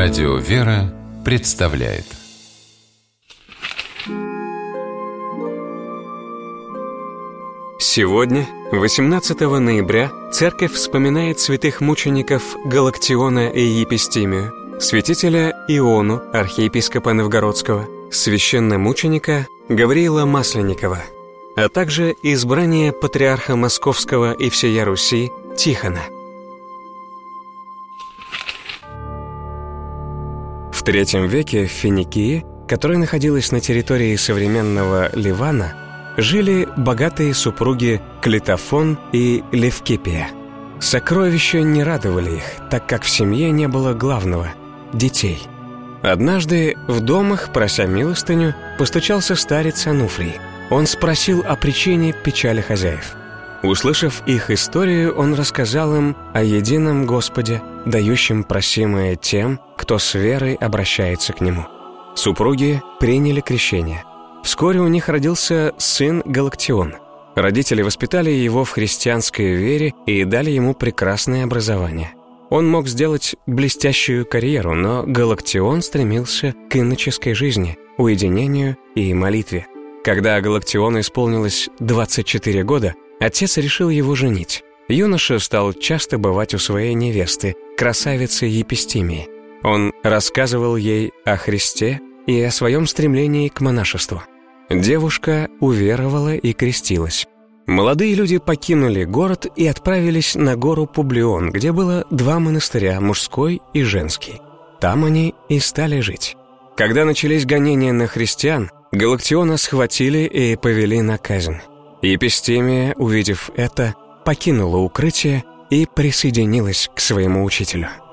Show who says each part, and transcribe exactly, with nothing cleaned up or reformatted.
Speaker 1: Радио «Вера» представляет.
Speaker 2: Сегодня, восемнадцатого ноября, Церковь вспоминает святых мучеников Галактиона и Епистимию, святителя Иону, архиепископа Новгородского, священномученика Гавриила Масленникова, а также избрание патриарха Московского и всея Руси Тихона. В третьем веке в Финикии, которая находилась на территории современного Ливана, жили богатые супруги Клитофон и Левкипия. Сокровища не радовали их, так как в семье не было главного – детей. Однажды в домах, прося милостыню, постучался старец Ануфрий. Он спросил о причине печали хозяев. Услышав их историю, он рассказал им о едином Господе, дающем просимое тем, кто с верой обращается к Нему. Супруги приняли крещение. Вскоре у них родился сын Галактион. Родители воспитали его в христианской вере и дали ему прекрасное образование. Он мог сделать блестящую карьеру, но Галактион стремился к иноческой жизни, уединению и молитве. Когда Галактиону исполнилось двадцать четыре года, отец решил его женить. Юноша стал часто бывать у своей невесты, красавицы Епистимии. Он рассказывал ей о Христе и о своем стремлении к монашеству. Девушка уверовала и крестилась. Молодые люди покинули город и отправились на гору Публион, где было два монастыря, мужской и женский. Там они и стали жить. Когда начались гонения на христиан, Галактиона схватили и повели на казнь. Епистимия, увидев это, покинула укрытие и присоединилась к своему учителю.